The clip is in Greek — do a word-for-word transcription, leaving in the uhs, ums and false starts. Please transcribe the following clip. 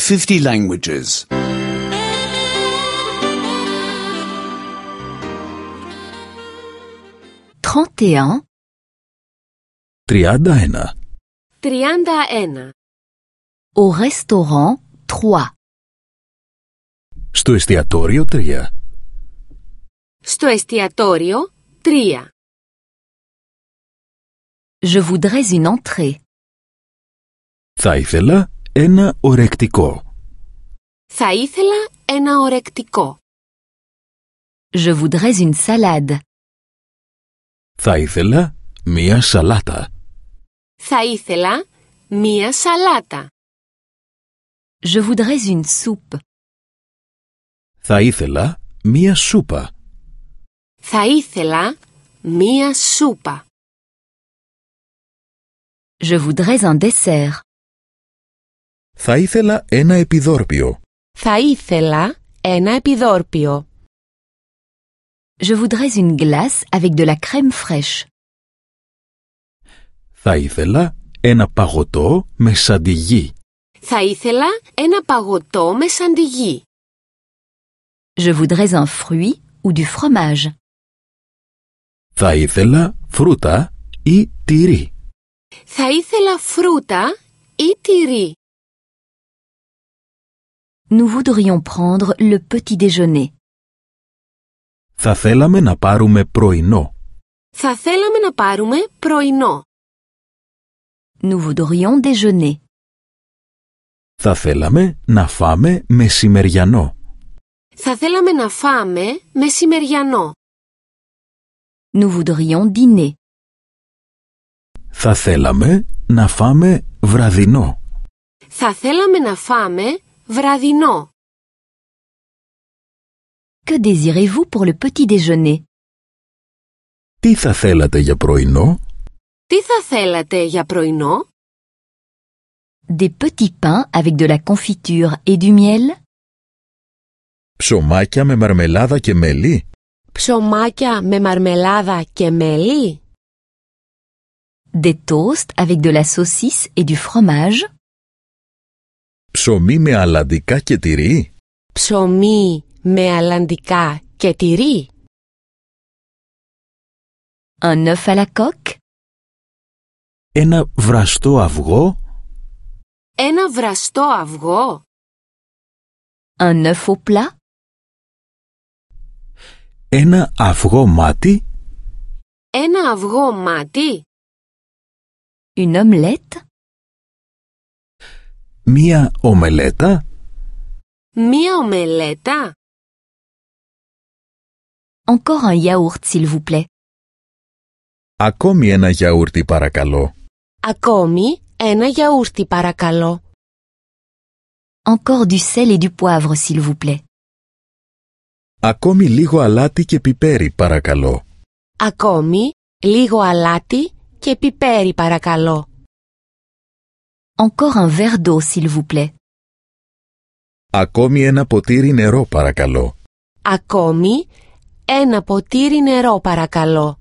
fifty languages. trente et un. τριάντα ένα. τριάντα ένα. Au restaurant trois. Στο εστιατόριο τρία. Στο εστιατόριο τρία. Je voudrais une entrée. Θα ήθελα ένα ορεκτικό. Θα ήθελα ένα ορεκτικό. Je voudrais une salade. Θα ήθελα μία σαλάτα. Θα ήθελα μία σαλάτα. Je voudrais une soupe. Θα ήθελα μία σούπα. Θα ήθελα μία σούπα. Je voudrais un dessert. Θα ήθελα ένα επιδόρπιο. Θα ήθελα ένα επιδόρπιο. Je voudrais une glace avec de la crème fraîche. Θα ήθελα ένα παγωτό με σαντιγί. Θα ήθελα ένα παγωτό με σαντιγί. Je voudrais un fruit ou du fromage. Θα ήθελα φρούτα ή τυρί. Θα ήθελα φρούτα ή τυρί. Nous voudrions prendre le petit déjeuner. Θα θέλαμε να πάρουμε πρωινό. Θα θέλαμε να πάρουμε πρωινό. Nous voudrions déjeuner. Θα θέλαμε να φάμε μεσημεριανό. Θα θέλαμε να φάμε μεσημεριανό. Nous voudrions dîner. Θα θέλαμε να φάμε βραδινό. Θα θέλαμε να φάμε βραδινό. Que désirez-vous pour le petit déjeuner? Τι θα θέλατε για πρωινό? Τι θα θέλατε για πρωινό? Des petits pains avec de la confiture et du miel? Ψωμάκια με μαρμελάδα και μέλι. Ψωμάκια με μαρμελάδα και μέλι. Des toasts avec de la saucisse et du fromage? Ψωμί με αλαντικά και τυρί. Ψωμί με αλαντικά και τυρί. Un œuf à la coque? Ένα βραστό αυγό. Ένα βραστό αυγό. Un œuf au plat? Ένα αυγό μάτι. Ένα αυγό μάτι. Une omelette? Μία ομελέτα. Μία ομελέτα. Encore un yaourt, s'il vous plaît. Ακόμη ένα γιαούρτι παρακαλώ. Ακόμη ένα γιαούρτι παρακαλώ. Encore du sel et du poivre, s'il vous plaît. Ακόμη λίγο αλάτι και πιπέρι παρακαλώ. Ακόμη λίγο αλάτι και πιπέρι παρακαλώ. Encore un verre d'eau, s'il vous plaît. Ακόμη ένα ποτήρι νερό παρακαλώ. Ακόμη ένα ποτήρι νερό παρακαλώ.